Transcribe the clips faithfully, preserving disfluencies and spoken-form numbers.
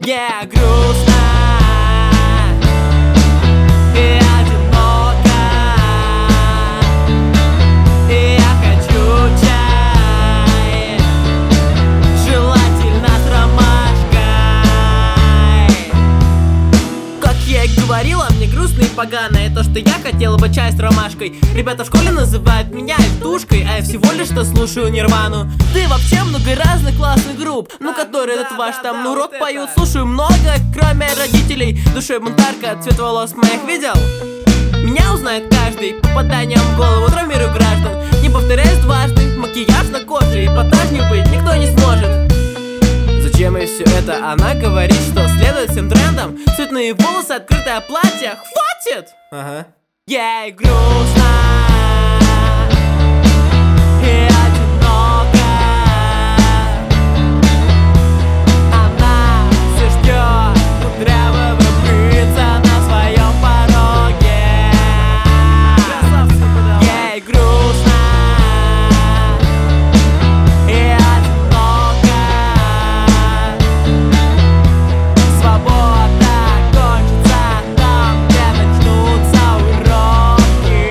Мне грустно и одиноко, и я хочу чай, желательно с ромашкой. Как я и говорила, мне грустно и погано и то, что я хотела бы чай с ромашкой. Ребята в школе называют меня эльтушкой, а я всего лишь что слушаю Нирвану. Да и вообще много разных классных групп, ну которые этот ваш там ну рок поют. Слушаю много, кроме родителей. Душой бунтарка, цвет волос моих видел? Меня узнает каждый попаданием в голову травмирую граждан. Не повторяюсь дважды, макияж на коже, эпатаж не быть никто не сможет. Зачем ей все это? Она говорит, что следует всем трендам. Цветные волосы, открытое платье. Хватит! Ага. Ей грустно и одиноко. Она все ждет кудрявого принца на своем пороге. Ей грустно и одиноко. Свобода кончится там, где начнутся уроки.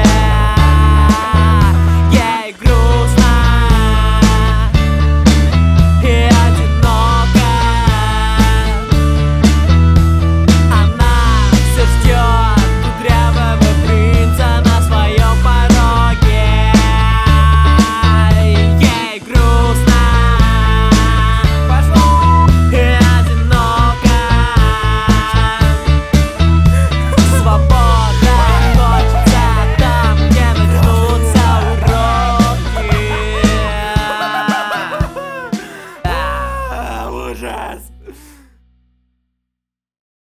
Ей грустно и одиноко. Она все ждет кудрявого принца на своем пороге. Ей грустно и одиноко. Свобода хочется там, где начнутся уроки. А, Ужас.